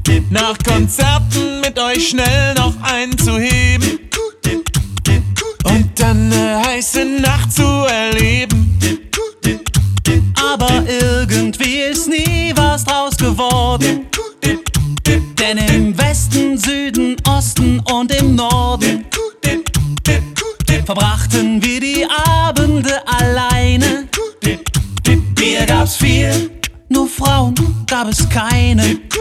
nach Konzerten mit euch schnell noch einzuheben und dann ne heiße Nacht zu erleben. Aber irgendwie ist nie was draus geworden, denn im Westen, Süden, Osten und im Norden verbrachten wir die Abende alleine. Bier gab's viel, nur Frauen gab es keine.